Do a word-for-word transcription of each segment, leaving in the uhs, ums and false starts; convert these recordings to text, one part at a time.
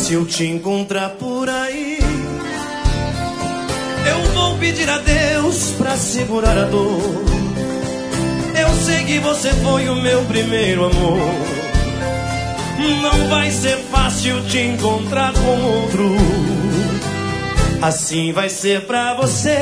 Se eu te encontrar por aí, eu vou pedir a Deus pra segurar a dor. Eu sei que você foi o meu primeiro amor. Não vai ser fácil te encontrar com outro. Assim vai ser pra você.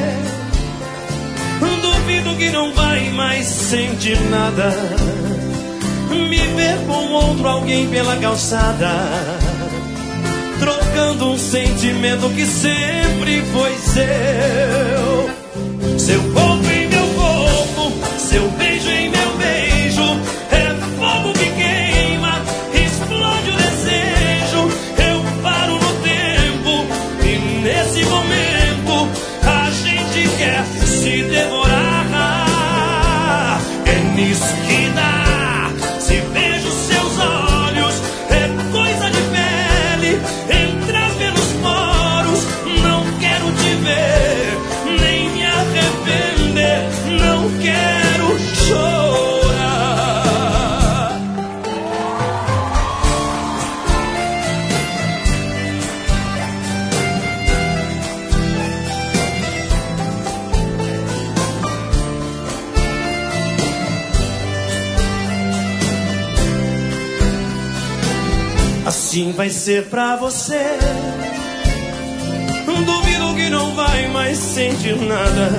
Duvido que não vai mais sentir nada. Me ver com outro alguém pela calçada, trocando um sentimento que sempre foi seu. Seu corpo em meu corpo, seu beijo em meu beijo. É fogo que queima, explode o desejo. Eu paro no tempo e nesse momento a gente quer se devorar. É nisso que dá. Se vejo seus olhos, é coisa de pele, entrar pelos poros. Não quero te ver, nem me arrepender. Não quero chorar. Assim vai ser pra você. Duvido que não vai mais sentir nada.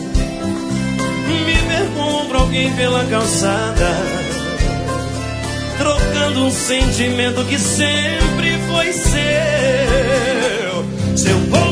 Me ver com outro alguém pela calçada, trocando um sentimento que sempre foi seu. Seu